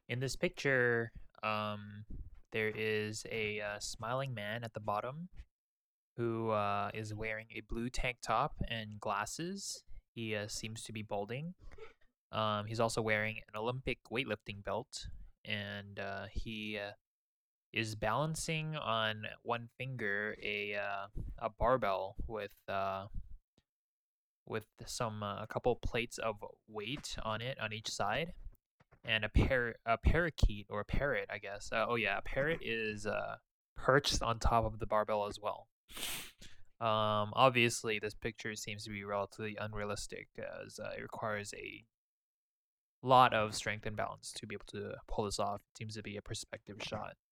In this picture, there is a smiling man at the bottom who is wearing a blue tank top and glasses. He seems to be balding. He's also wearing an Olympic weightlifting belt, and he is balancing on one finger a barbell with a couple plates of weight on it on each side, and a parakeet or a parrot, I guess. A parrot is perched on top of the barbell as well. Obviously, this picture seems to be relatively unrealistic as it requires a lot of strength and balance to be able to pull this off. It seems to be a perspective shot.